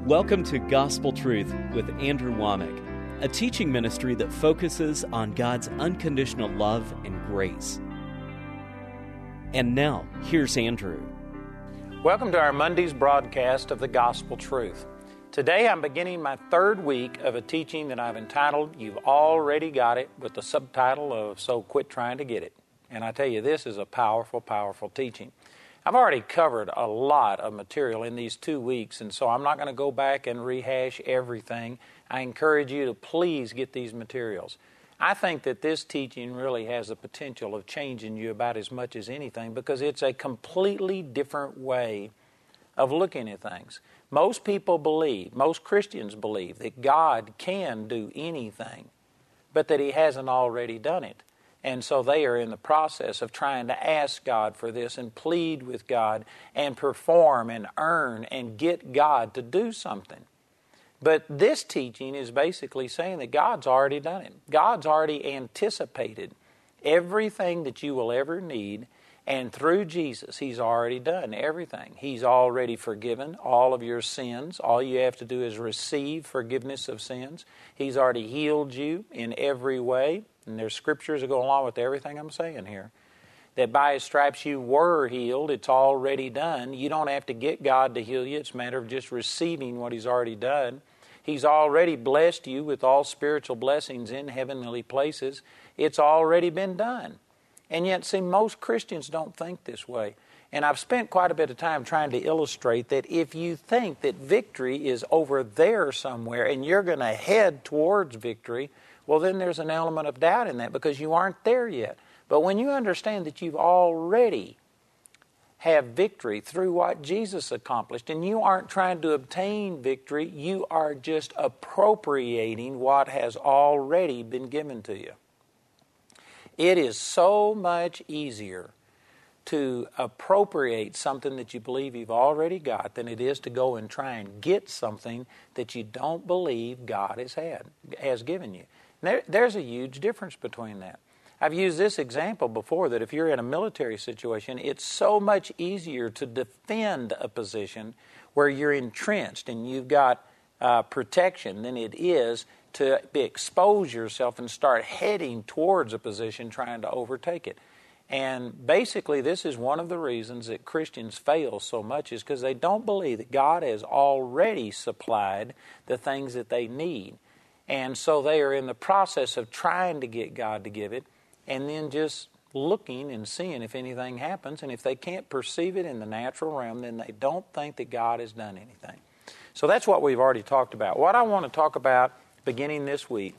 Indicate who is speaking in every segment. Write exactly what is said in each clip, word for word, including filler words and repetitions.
Speaker 1: Welcome to Gospel Truth with Andrew Womack, a teaching ministry that focuses on God's unconditional love and grace. And now, here's Andrew.
Speaker 2: Welcome to our Monday's broadcast of the Gospel Truth. Today I'm beginning my third week of a teaching that I've entitled, You've Already Got It, with the subtitle of So Quit Trying to Get It. And I tell you, this is a powerful, powerful teaching. I've already covered a lot of material in these two weeks, and so I'm not going to go back and rehash everything. I encourage you to please get these materials. I think that this teaching really has the potential of changing you about as much as anything because it's a completely different way of looking at things. Most people believe, most Christians believe, that God can do anything, but that He hasn't already done it. And so they are in the process of trying to ask God for this and plead with God and perform and earn and get God to do something. But this teaching is basically saying that God's already done it. God's already anticipated everything that you will ever need, and through Jesus, He's already done everything. He's already forgiven all of your sins. All you have to do is receive forgiveness of sins. He's already healed you in every way. And there's scriptures that go along with everything I'm saying here. That by His stripes you were healed. It's already done. You don't have to get God to heal you. It's a matter of just receiving what He's already done. He's already blessed you with all spiritual blessings in heavenly places. It's already been done. And yet, see, most Christians don't think this way. And I've spent quite a bit of time trying to illustrate that if you think that victory is over there somewhere and you're going to head towards victory, well, then there's an element of doubt in that because you aren't there yet. But when you understand that you've already have victory through what Jesus accomplished, and you aren't trying to obtain victory, you are just appropriating what has already been given to you. It is so much easier to appropriate something that you believe you've already got than it is to go and try and get something that you don't believe God has had, has given you. There, there's a huge difference between that. I've used this example before that if you're in a military situation, it's so much easier to defend a position where you're entrenched and you've got uh, protection than it is to expose yourself and start heading towards a position trying to overtake it. And basically this is one of the reasons that Christians fail so much is because they don't believe that God has already supplied the things that they need. And so they are in the process of trying to get God to give it and then just looking and seeing if anything happens. And if they can't perceive it in the natural realm, then they don't think that God has done anything. So that's what we've already talked about. What I want to talk about beginning this week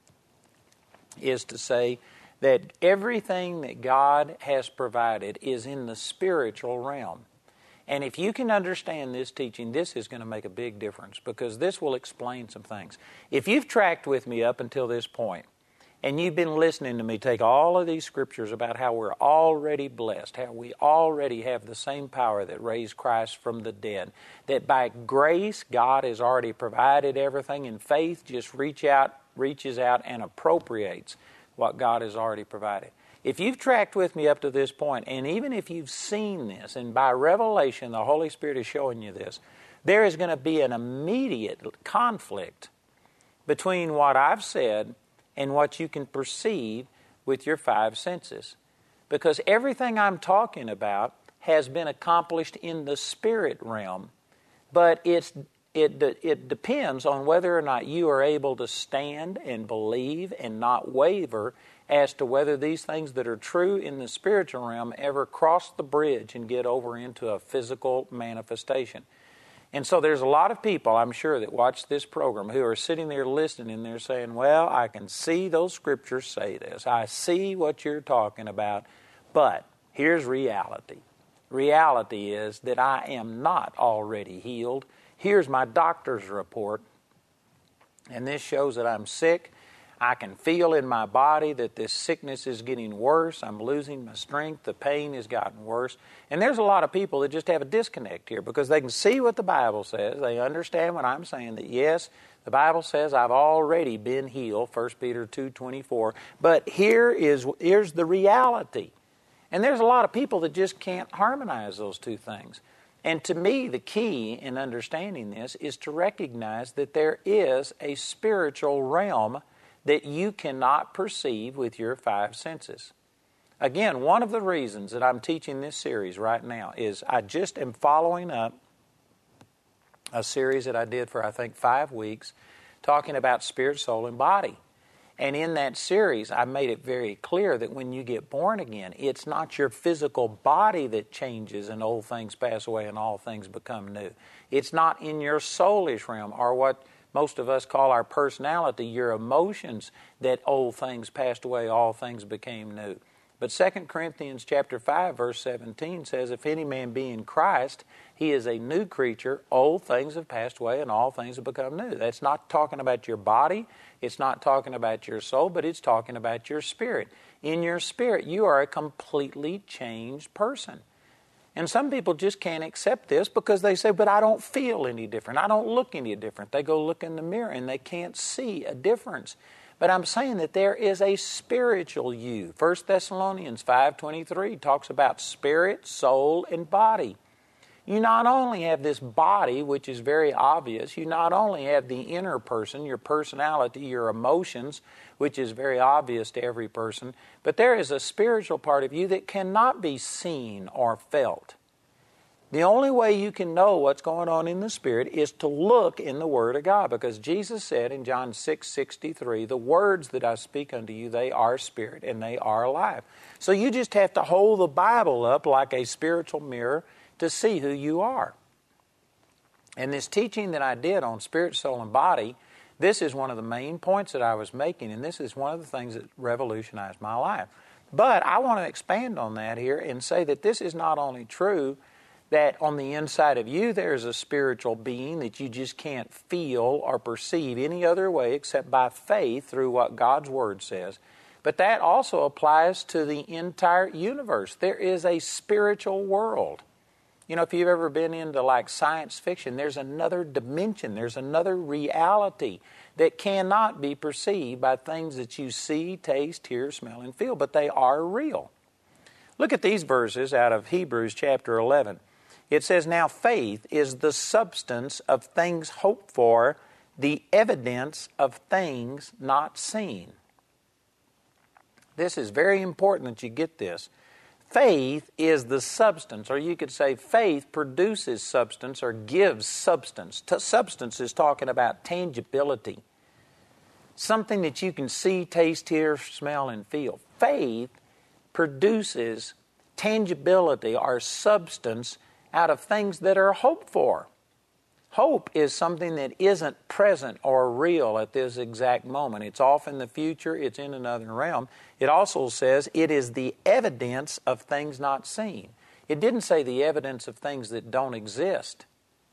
Speaker 2: is to say that everything that God has provided is in the spiritual realm. And if you can understand this teaching, this is going to make a big difference because this will explain some things. If you've tracked with me up until this point, and you've been listening to me take all of these scriptures about how we're already blessed, how we already have the same power that raised Christ from the dead, that by grace God has already provided everything, and faith just reach out, reaches out and appropriates what God has already provided. If you've tracked with me up to this point, and even if you've seen this, and by revelation the Holy Spirit is showing you this, there is going to be an immediate conflict between what I've said and what you can perceive with your five senses. Because everything I'm talking about has been accomplished in the spirit realm, but it's It, it depends on whether or not you are able to stand and believe and not waver as to whether these things that are true in the spiritual realm ever cross the bridge and get over into a physical manifestation. And so there's a lot of people, I'm sure, that watch this program who are sitting there listening and they're saying, well, I can see those scriptures say this. I see what you're talking about, but here's reality. Reality is that I am not already healed. Here's my doctor's report, and this shows that I'm sick. I can feel in my body that this sickness is getting worse. I'm losing my strength. The pain has gotten worse. And there's a lot of people that just have a disconnect here because they can see what the Bible says. They understand what I'm saying, that yes, the Bible says I've already been healed, First Peter two twenty-four. But here is here's the reality. And there's a lot of people that just can't harmonize those two things. And to me, the key in understanding this is to recognize that there is a spiritual realm that you cannot perceive with your five senses. Again, one of the reasons that I'm teaching this series right now is I just am following up a series that I did for, I think, five weeks, talking about spirit, soul, and body. And in that series, I made it very clear that when you get born again, it's not your physical body that changes and old things pass away and all things become new. It's not in your soulish realm, or what most of us call our personality, your emotions, that old things passed away, all things became new. But Second Corinthians chapter five, verse seventeen says, if any man be in Christ, he is a new creature. Old things have passed away and all things have become new. That's not talking about your body. It's not talking about your soul, but it's talking about your spirit. In your spirit, you are a completely changed person. And some people just can't accept this because they say, but I don't feel any different. I don't look any different. They go look in the mirror and they can't see a difference. But I'm saying that there is a spiritual you. First Thessalonians five twenty-three talks about spirit, soul, and body. You not only have this body, which is very obvious, you not only have the inner person, your personality, your emotions, which is very obvious to every person, but there is a spiritual part of you that cannot be seen or felt. The only way you can know what's going on in the Spirit is to look in the Word of God, because Jesus said in John six sixty-three, the words that I speak unto you, they are spirit and they are alive. So you just have to hold the Bible up like a spiritual mirror to see who you are. And this teaching that I did on spirit, soul, and body, this is one of the main points that I was making, and this is one of the things that revolutionized my life. But I want to expand on that here and say that this is not only true that on the inside of you there is a spiritual being that you just can't feel or perceive any other way except by faith through what God's Word says. But that also applies to the entire universe. There is a spiritual world. You know, if you've ever been into like science fiction, there's another dimension, there's another reality that cannot be perceived by things that you see, taste, hear, smell, and feel, but they are real. Look at these verses out of Hebrews chapter eleven. It says, now faith is the substance of things hoped for, the evidence of things not seen. This is very important that you get this. Faith is the substance, or you could say faith produces substance or gives substance. T- substance is talking about tangibility. Something that you can see, taste, hear, smell, and feel. Faith produces tangibility or substance out of things that are hoped for. Hope is something that isn't present or real at this exact moment. It's off in the future. It's in another realm. It also says it is the evidence of things not seen. It didn't say the evidence of things that don't exist.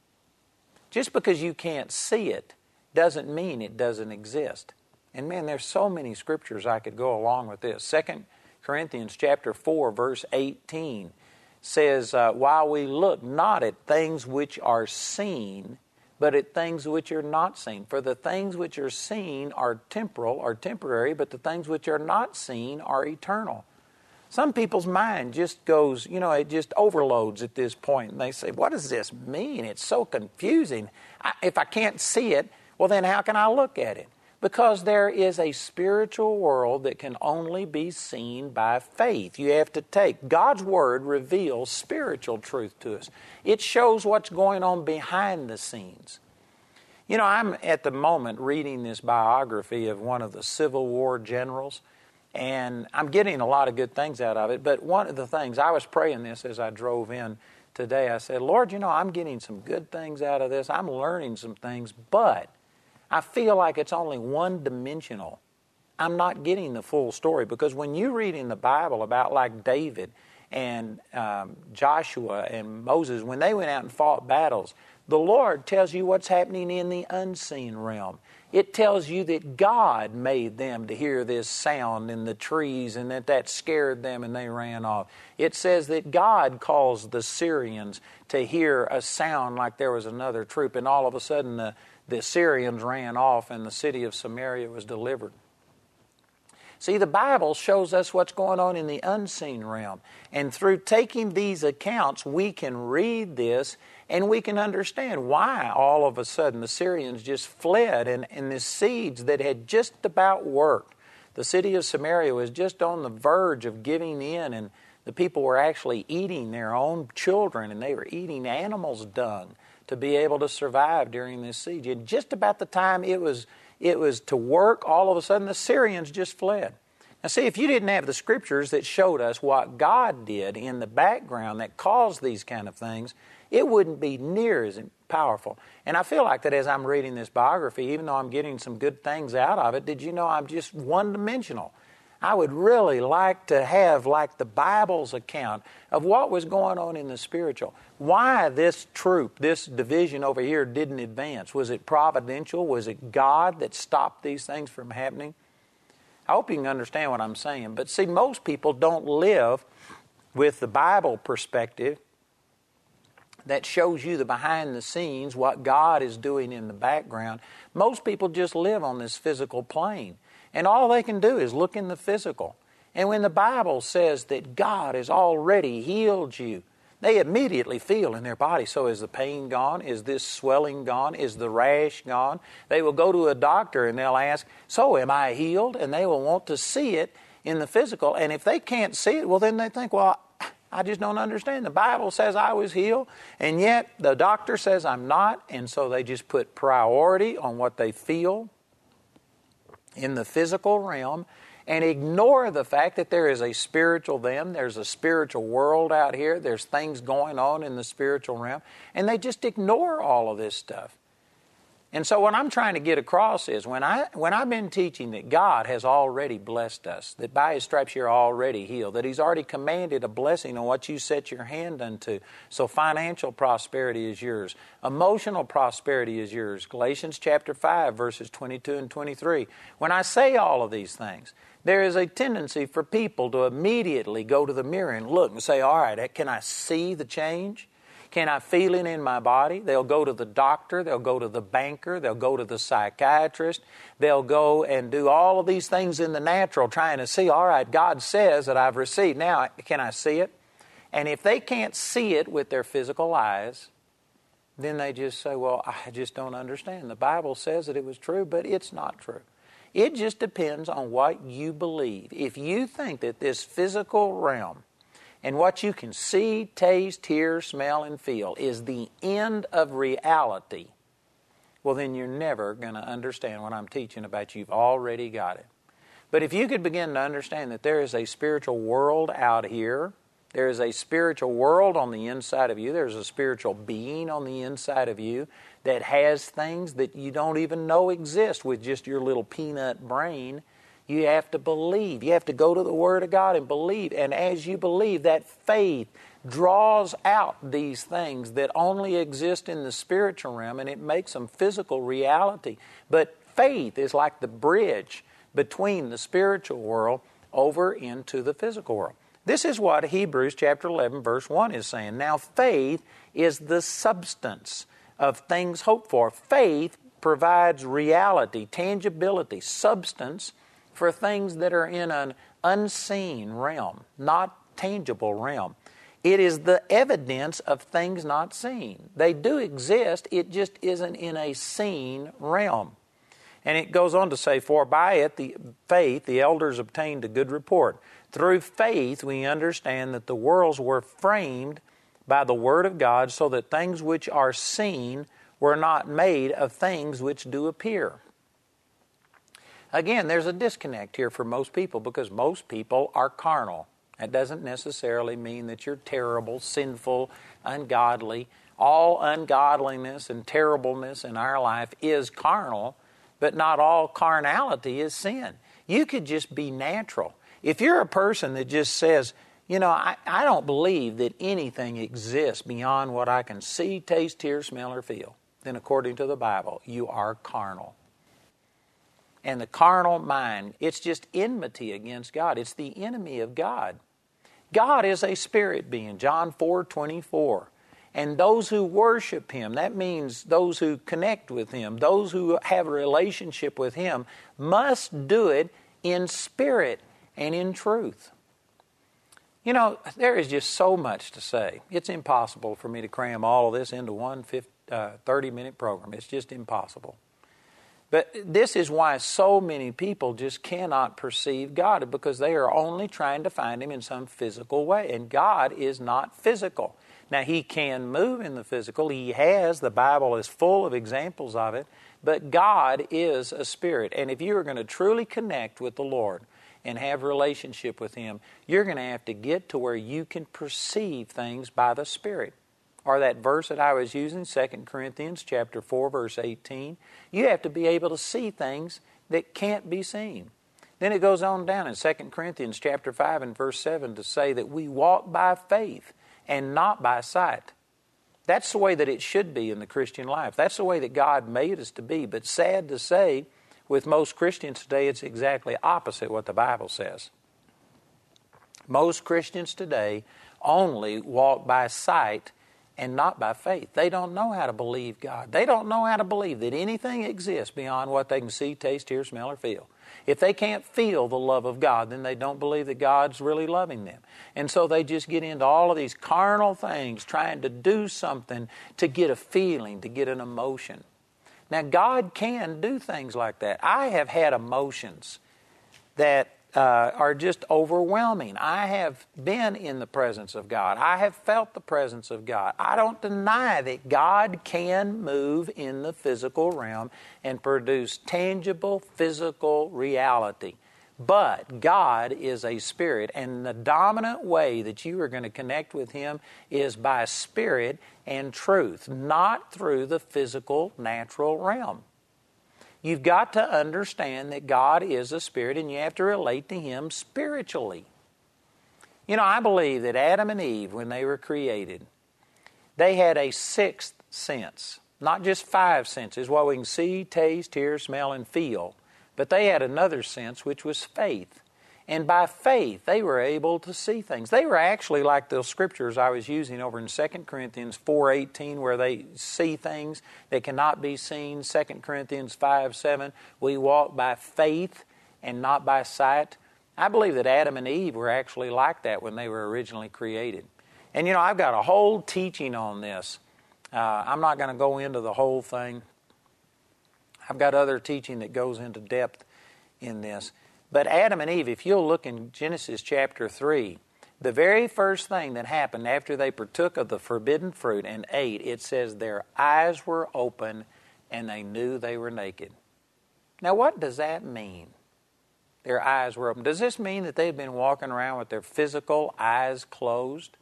Speaker 2: Just because you can't see it doesn't mean it doesn't exist. And man, there's so many scriptures I could go along with this. Second Corinthians chapter four, verse eighteen says, uh, while we look not at things which are seen, but at things which are not seen. For the things which are seen are temporal, or temporary, but the things which are not seen are eternal. Some people's mind just goes, you know, it just overloads at this point, and they say, what does this mean? It's so confusing. I, if I can't see it, well then how can I look at it? Because there is a spiritual world that can only be seen by faith. You have to take God's Word reveals spiritual truth to us. It shows what's going on behind the scenes. You know, I'm at the moment reading this biography of one of the Civil War generals, and I'm getting a lot of good things out of it. But one of the things, I was praying this as I drove in today. I said, Lord, you know, I'm getting some good things out of this. I'm learning some things, but I feel like it's only one-dimensional. I'm not getting the full story, because when you read in the Bible about like David and um, Joshua and Moses, when they went out and fought battles, the Lord tells you what's happening in the unseen realm. It tells you that God made them to hear this sound in the trees, and that that scared them and they ran off. It says that God caused the Syrians to hear a sound like there was another troop, and all of a sudden the, the Syrians ran off and the city of Samaria was delivered. See, the Bible shows us what's going on in the unseen realm. And through taking these accounts, we can read this and we can understand why all of a sudden the Syrians just fled, and, and the siege that had just about worked. The city of Samaria was just on the verge of giving in, and the people were actually eating their own children, and they were eating animals' dung to be able to survive during this siege. And just about the time it was it was to work, all of a sudden the Syrians just fled. Now see, if you didn't have the scriptures that showed us what God did in the background that caused these kind of things, it wouldn't be near as powerful. And I feel like that as I'm reading this biography, even though I'm getting some good things out of it, did you know I'm just one-dimensional? I would really like to have like the Bible's account of what was going on in the spiritual. Why this troop, this division over here didn't advance. Was it providential? Was it God that stopped these things from happening? I hope you can understand what I'm saying. But see, most people don't live with the Bible perspective that shows you the behind the scenes, what God is doing in the background. Most people just live on this physical plane. And all they can do is look in the physical. And when the Bible says that God has already healed you, they immediately feel in their body, so is the pain gone? Is this swelling gone? Is the rash gone? They will go to a doctor and they'll ask, so am I healed? And they will want to see it in the physical. And if they can't see it, well then they think, well, I just don't understand. The Bible says I was healed, and yet the doctor says I'm not. And so they just put priority on what they feel in the physical realm and ignore the fact that there is a spiritual them, there's a spiritual world out here, there's things going on in the spiritual realm, and they just ignore all of this stuff. And so what I'm trying to get across is when, I, when I've been teaching that God has already blessed us, that by His stripes you're already healed, that He's already commanded a blessing on what you set your hand unto. So financial prosperity is yours. Emotional prosperity is yours. Galatians chapter five, verses twenty-two and twenty-three. When I say all of these things, there is a tendency for people to immediately go to the mirror and look and say, all right, can I see the change? Can I feel it in my body? They'll go to the doctor. They'll go to the banker. They'll go to the psychiatrist. They'll go and do all of these things in the natural, trying to see, all right, God says that I've received. Now, can I see it? And if they can't see it with their physical eyes, then they just say, well, I just don't understand. The Bible says that it was true, but it's not true. It just depends on what you believe. If you think that this physical realm and what you can see, taste, hear, smell, and feel is the end of reality, well, then you're never going to understand what I'm teaching about. You've already got it. But if you could begin to understand that there is a spiritual world out here, there is a spiritual world on the inside of you, there's a spiritual being on the inside of you that has things that you don't even know exist with just your little peanut brain. You have to believe. You have to go to the Word of God and believe. And as you believe, that faith draws out these things that only exist in the spiritual realm, and it makes them physical reality. But faith is like the bridge between the spiritual world over into the physical world. This is what Hebrews chapter eleven, verse one is saying. Now, faith is the substance of things hoped for. Faith provides reality, tangibility, substance for things that are in an unseen realm, not tangible realm. It is the evidence of things not seen. They do exist, it just isn't in a seen realm. And it goes on to say, for by it, the faith, the elders obtained a good report. Through faith, we understand that the worlds were framed by the Word of God, so that things which are seen were not made of things which do appear. Again, there's a disconnect here for most people because most people are carnal. That doesn't necessarily mean that you're terrible, sinful, ungodly. All ungodliness and terribleness in our life is carnal, but not all carnality is sin. You could just be natural. If you're a person that just says, you know, I, I don't believe that anything exists beyond what I can see, taste, hear, smell, or feel, then according to the Bible, you are carnal. And the carnal mind, it's just enmity against God. It's the enemy of God. God is a spirit being, John four twenty-four. And those who worship Him, that means those who connect with Him, those who have a relationship with Him, must do it in spirit and in truth. You know, there is just so much to say. It's impossible for me to cram all of this into one thirty-minute program. It's just impossible. But this is why so many people just cannot perceive God, because they are only trying to find Him in some physical way. And God is not physical. Now, He can move in the physical. He has. The Bible is full of examples of it. But God is a spirit. And if you are going to truly connect with the Lord and have a relationship with Him, you're going to have to get to where you can perceive things by the Spirit. Or that verse that I was using, Second Corinthians chapter four, verse eighteen, you have to be able to see things that can't be seen. Then it goes on down in Second Corinthians chapter five and verse seven to say that we walk by faith and not by sight. That's the way that it should be in the Christian life. That's the way that God made us to be. But sad to say, with most Christians today, it's exactly opposite what the Bible says. Most Christians today only walk by sight and not by faith. They don't know how to believe God. They don't know how to believe that anything exists beyond what they can see, taste, hear, smell, or feel. If they can't feel the love of God, then they don't believe that God's really loving them. And so they just get into all of these carnal things, trying to do something to get a feeling, to get an emotion. Now, God can do things like that. I have had emotions that uh, are just overwhelming. I have been in the presence of God. I have felt the presence of God. I don't deny that God can move in the physical realm and produce tangible physical reality. But God is a spirit, and the dominant way that you are going to connect with Him is by spirit and truth, not through the physical, natural realm. You've got to understand that God is a spirit, and you have to relate to Him spiritually. You know, I believe that Adam and Eve, when they were created, they had a sixth sense, not just five senses, what we can see, taste, hear, smell, and feel. But they had another sense, which was faith. And by faith, they were able to see things. They were actually like those scriptures I was using over in Second Corinthians four eighteen, where they see things that cannot be seen. Second Corinthians five seven, we walk by faith and not by sight. I believe that Adam and Eve were actually like that when they were originally created. And you know, I've got a whole teaching on this. Uh, I'm not going to go into the whole thing. I've got other teaching that goes into depth in this. But Adam and Eve, if you'll look in Genesis chapter three, the very first thing that happened after they partook of the forbidden fruit and ate, it says their eyes were open and they knew they were naked. Now, what does that mean? Their eyes were open. Does this mean that they've been walking around with their physical eyes closed?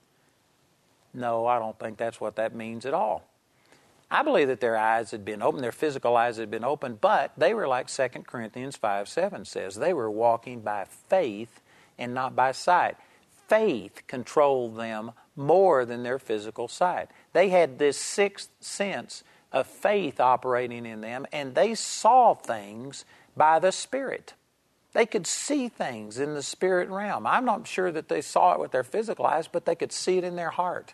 Speaker 2: No, I don't think that's what that means at all. I believe that their eyes had been open, their physical eyes had been open, but they were like Second Corinthians five seven says. They were walking by faith and not by sight. Faith controlled them more than their physical sight. They had this sixth sense of faith operating in them, and they saw things by the Spirit. They could see things in the spirit realm. I'm not sure that they saw it with their physical eyes, but they could see it in their heart.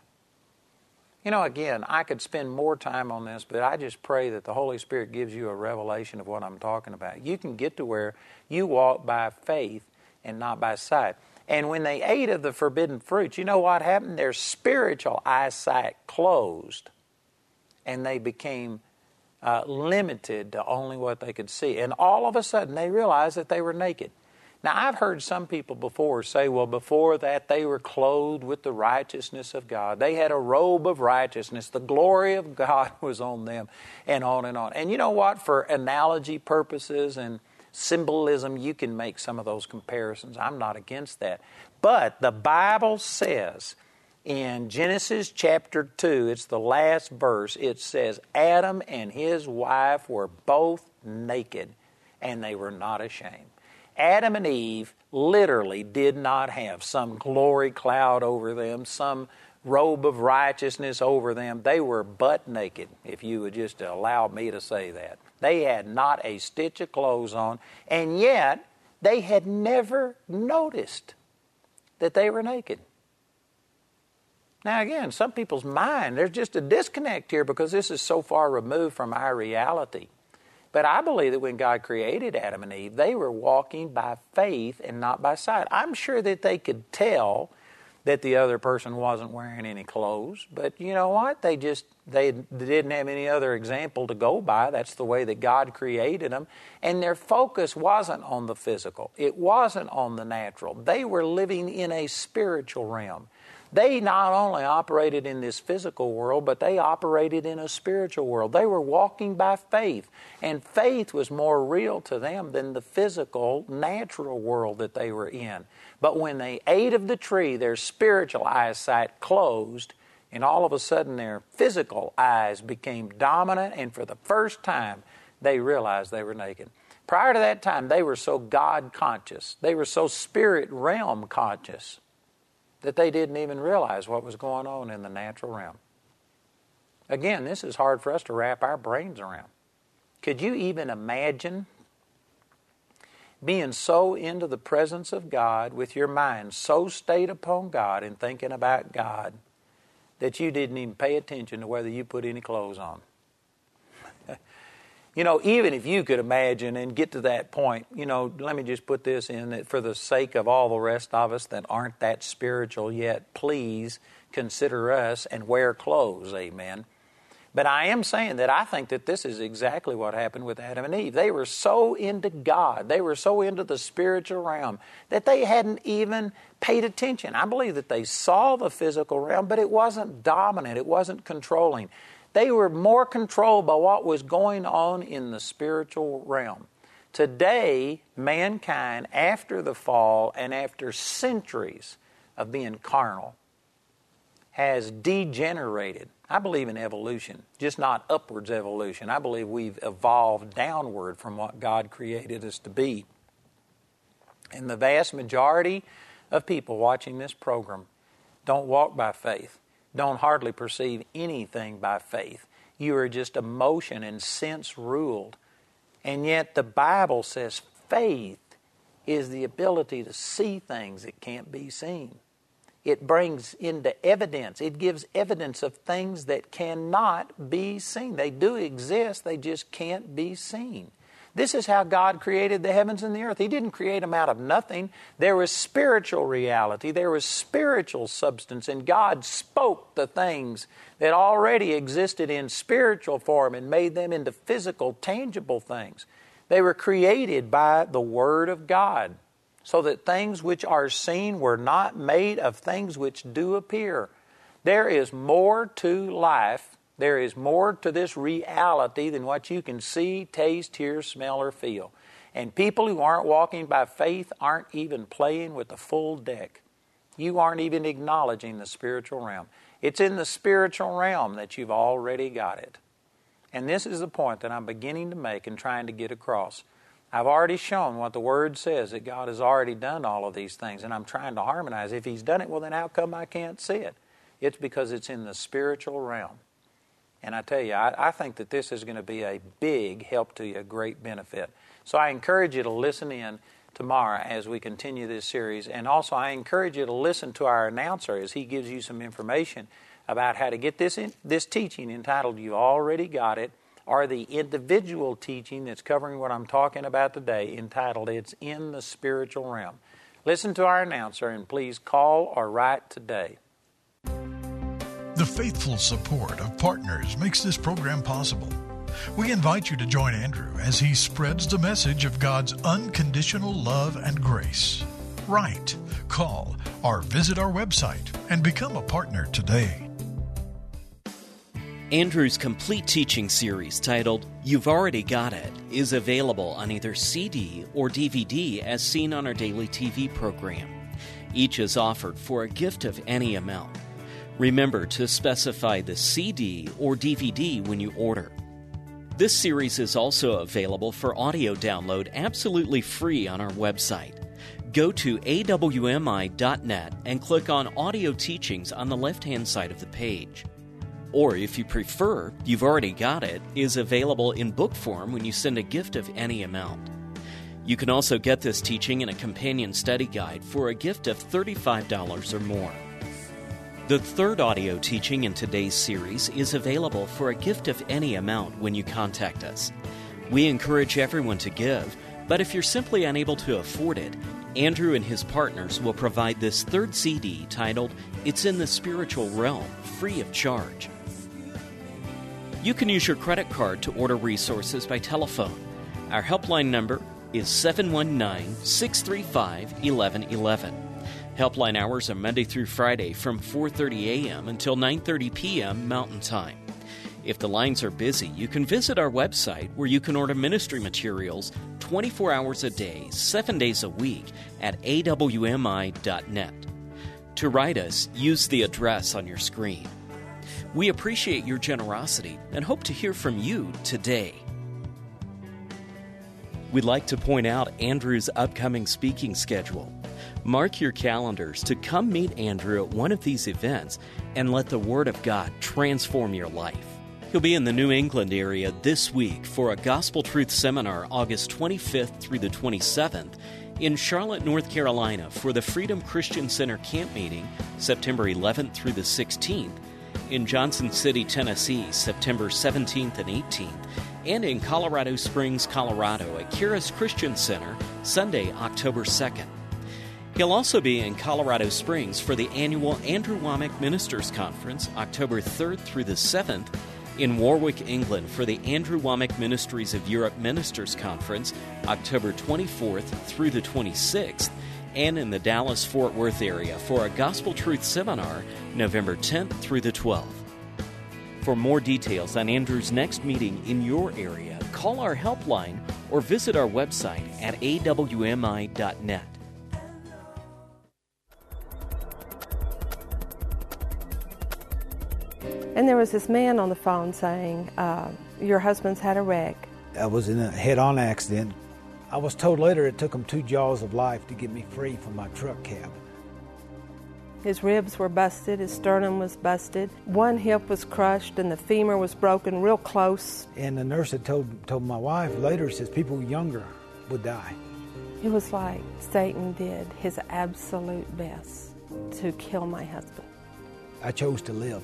Speaker 2: You know, again, I could spend more time on this, but I just pray that the Holy Spirit gives you a revelation of what I'm talking about. You can get to where you walk by faith and not by sight. And when they ate of the forbidden fruit, you know what happened? Their spiritual eyesight closed, and they became uh, limited to only what they could see. And all of a sudden, they realized that they were naked. Now, I've heard some people before say, well, before that, they were clothed with the righteousness of God. They had a robe of righteousness. The glory of God was on them, and on and on. And you know what? For analogy purposes and symbolism, you can make some of those comparisons. I'm not against that. But the Bible says in Genesis chapter two, it's the last verse, it says, Adam and his wife were both naked, and they were not ashamed. Adam and Eve literally did not have some glory cloud over them, some robe of righteousness over them. They were butt naked, if you would just allow me to say that. They had not a stitch of clothes on, and yet they had never noticed that they were naked. Now again, some people's mind, there's just a disconnect here because this is so far removed from our reality. But I believe that when God created Adam and Eve, they were walking by faith and not by sight. I'm sure that they could tell that the other person wasn't wearing any clothes. But you know what? They just, they didn't have any other example to go by. That's the way that God created them. And their focus wasn't on the physical. It wasn't on the natural. They were living in a spiritual realm. They not only operated in this physical world, but they operated in a spiritual world. They were walking by faith, and faith was more real to them than the physical, natural world that they were in. But when they ate of the tree, their spiritual eyesight closed, and all of a sudden their physical eyes became dominant, and for the first time, they realized they were naked. Prior to that time, they were so God-conscious, they were so spirit realm conscious, that they didn't even realize what was going on in the natural realm. Again, this is hard for us to wrap our brains around. Could you even imagine being so into the presence of God, with your mind so stayed upon God and thinking about God, that you didn't even pay attention to whether you put any clothes on? You know, even if you could imagine and get to that point, you know, let me just put this in, that for the sake of all the rest of us that aren't that spiritual yet, please consider us and wear clothes, amen. But I am saying that I think that this is exactly what happened with Adam and Eve. They were so into God, they were so into the spiritual realm, that they hadn't even paid attention. I believe that they saw the physical realm, but it wasn't dominant, it wasn't controlling. They were more controlled by what was going on in the spiritual realm. Today, mankind, after the fall and after centuries of being carnal, has degenerated. I believe in evolution, just not upwards evolution. I believe we've evolved downward from what God created us to be. And the vast majority of people watching this program don't walk by faith, don't hardly perceive anything by faith. You are just emotion and sense ruled. And yet the Bible says faith is the ability to see things that can't be seen. It brings into evidence, it gives evidence of things that cannot be seen. They do exist, they just can't be seen. This is how God created the heavens and the earth. He didn't create them out of nothing. There was spiritual reality. There was spiritual substance. And God spoke the things that already existed in spiritual form and made them into physical, tangible things. They were created by the Word of God, so that things which are seen were not made of things which do appear. There is more to life. There is more to this reality than what you can see, taste, hear, smell, or feel. And people who aren't walking by faith aren't even playing with the full deck. You aren't even acknowledging the spiritual realm. It's in the spiritual realm that you've already got it. And this is the point that I'm beginning to make and trying to get across. I've already shown what the Word says, that God has already done all of these things, and I'm trying to harmonize. If He's done it, well, then how come I can't see it? It's because it's in the spiritual realm. And I tell you, I, I think that this is going to be a big help to you, a great benefit. So I encourage you to listen in tomorrow as we continue this series. And also I encourage you to listen to our announcer as he gives you some information about how to get this in, this teaching entitled You Already Got It, or the individual teaching that's covering what I'm talking about today entitled It's in the Spiritual Realm. Listen to our announcer and please call or write today.
Speaker 3: The faithful support of partners makes this program possible. We invite you to join Andrew as he spreads the message of God's unconditional love and grace. Write, call, or visit our website and become a partner today.
Speaker 1: Andrew's complete teaching series titled You've Already Got It is available on either C D or D V D as seen on our daily T V program. Each is offered for a gift of any amount. Remember to specify the C D or D V D when you order. This series is also available for audio download absolutely free on our website. Go to A W M I dot net and click on Audio Teachings on the left-hand side of the page. Or if you prefer, You've Already Got It is available in book form when you send a gift of any amount. You can also get this teaching in a companion study guide for a gift of thirty-five dollars or more. The third audio teaching in today's series is available for a gift of any amount when you contact us. We encourage everyone to give, but if you're simply unable to afford it, Andrew and his partners will provide this third C D titled It's in the Spiritual Realm, free of charge. You can use your credit card to order resources by telephone. Our helpline number is seven one nine, six three five, one one one one. Helpline hours are Monday through Friday from four thirty a.m. until nine thirty p.m. Mountain Time. If the lines are busy, you can visit our website where you can order ministry materials twenty-four hours a day, seven days a week at a w m i dot net. To write us, use the address on your screen. We appreciate your generosity and hope to hear from you today. We'd like to point out Andrew's upcoming speaking schedule. Mark your calendars to come meet Andrew at one of these events and let the Word of God transform your life. He'll be in the New England area this week for a Gospel Truth Seminar August twenty-fifth through the twenty-seventh, in Charlotte, North Carolina for the Freedom Christian Center Camp Meeting September eleventh through the sixteenth, in Johnson City, Tennessee September seventeenth and eighteenth, and in Colorado Springs, Colorado at Charis Christian Center Sunday, October second. He'll also be in Colorado Springs for the annual Andrew Wommack Ministers Conference October third through the seventh, in Warwick, England for the Andrew Wommack Ministries of Europe Ministers Conference October twenty-fourth through the twenty-sixth, and in the Dallas-Fort Worth area for a Gospel Truth Seminar November tenth through the twelfth. For more details on Andrew's next meeting in your area, call our helpline or visit our website at a w m i dot net.
Speaker 4: And there was this man on the phone saying, uh, your husband's had a wreck.
Speaker 5: I was in a head-on accident. I was told later it took him two jaws of life to get me free from my truck cab.
Speaker 4: His ribs were busted, his sternum was busted, one hip was crushed, and the femur was broken real close.
Speaker 5: And the nurse had told, told my wife later, says people younger would die.
Speaker 4: It was like Satan did his absolute best to kill my husband.
Speaker 5: I chose to live.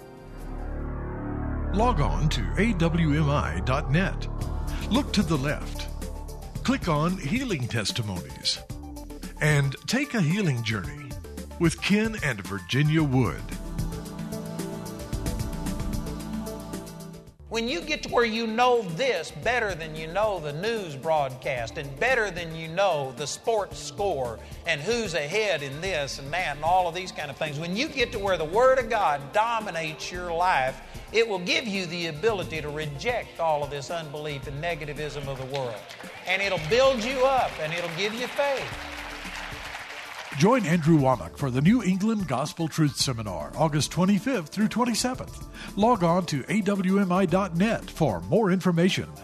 Speaker 3: Log on to a w m i dot net. Look to the left. Click on Healing Testimonies. And take a healing journey with Ken and Virginia Wood.
Speaker 2: When you get to where you know this better than you know the news broadcast and better than you know the sports score and who's ahead in this and that and all of these kind of things, when you get to where the Word of God dominates your life, it will give you the ability to reject all of this unbelief and negativism of the world. And it'll build you up and it'll give you faith.
Speaker 3: Join Andrew Wommack for the New England Gospel Truth Seminar, August twenty-fifth through twenty-seventh. Log on to a w m i dot net for more information.